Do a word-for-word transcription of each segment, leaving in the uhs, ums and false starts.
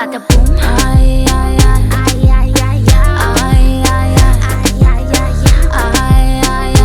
bada boom. Ay ay ay ay ay ay ay ay ay ay ay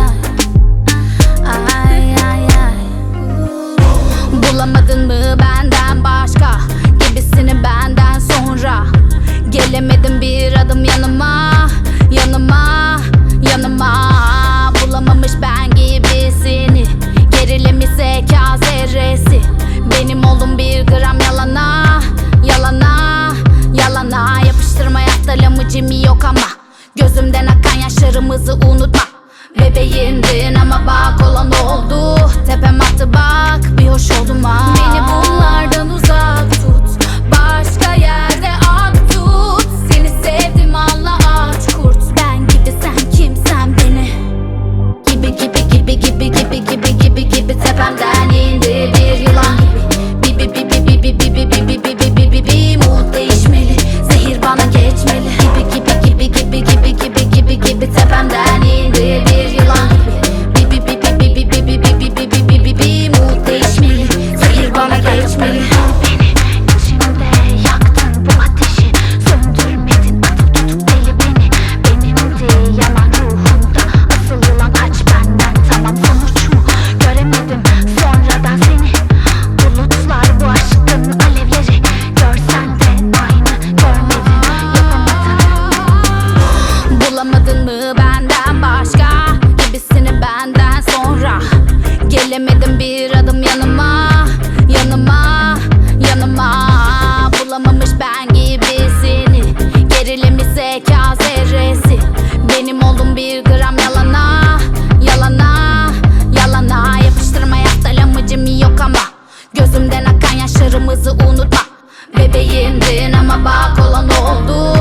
ay ay ay. Bulamadın mı benden başka gibisini benden sonra? Gelemedim bir adım yanıma, yanıma, yanıma. Bulamamış ben gibisini, gerilim ise kâr zerresi. Benim oldum bir gram yalana, yalana, yalana. Yapıştırma hayatta lamıcım yok ama gözümden akan yaşlarımızı unutma. Bebeğimdin ama bak olan oldu. Tepem attı bak, bir hoş oldum ha. Beni bunlardan uzak tut, başka yerde at tut. Seni sevdim anla aç kurt. Ben gibi sen kimsen beni. Gibi gibi gibi gibi gibi gibi gibi gibi tepemden indi bir yılan gibi. Bibi bibi bibi bibi bibi bibi bibi bibi. Mood değişmeli, zehir bana geçmeli. Gibi gibi gibi gibi gibi gibi gibi gibi tepemden indi bir yılan gibi. Bibi bibi bibi bibi bibi bibi bibi bibi. Mood değişmeli, zehir bana geçmeli. Beni içimde yaktın bu ateşi, söndürmedin atıp tutup deli beni. Benimdi yalan ruhumda, asıl yılan kaç benden. Tamam sonuç mu göremedim sonradan seni. Bulutlar bu aşkın alevleri, görsen de aynı görmedin, yapamadın. Bulamadın mı benden başka gibisini benden sonra? Gelemedim bir adım yanıma, yanıma, yanıma. Bulamamış ben gibisini, gerilim ise kâr zerresi. Benim oldum bir gram yalana, yalana, yalana. Yapıştırma hayatta lamıcım yok ama gözümden akan yaşlarımızı unutma. Bebeğimdin ama bak olan oldu.